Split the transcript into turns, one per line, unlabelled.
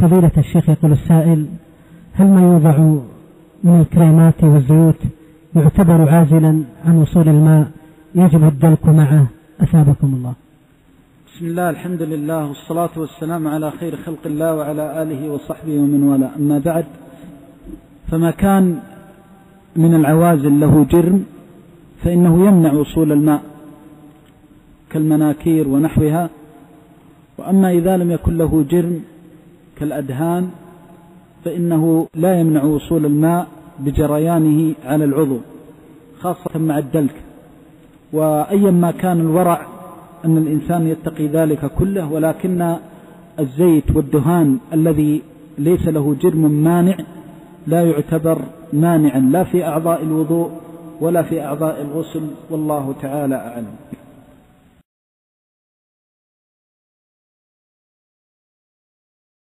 فضيلة الشيخ، يقول السائل: هل ما يوضع من الكريمات والزيوت يعتبر عازلا عن وصول الماء يجب الدلك معه؟ أثابكم الله.
بسم الله، الحمد لله، والصلاة والسلام على خير خلق الله وعلى آله وصحبه ومن والاه. أما بعد، فما كان من العوازل له جرم فإنه يمنع وصول الماء كالمناكير ونحوها، وأما إذا لم يكن له جرم كالأدهان فإنه لا يمنع وصول الماء بجريانه على العضو، خاصة مع الدلك. وأيا ما كان الورع أن الإنسان يتقي ذلك كله، ولكن الزيت والدهان الذي ليس له جرم مانع لا يعتبر مانعا لا في أعضاء الوضوء ولا في أعضاء الغسل، والله تعالى أعلم.